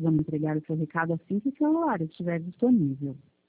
Precisamos entregar o seu recado assim que o celular estiver disponível.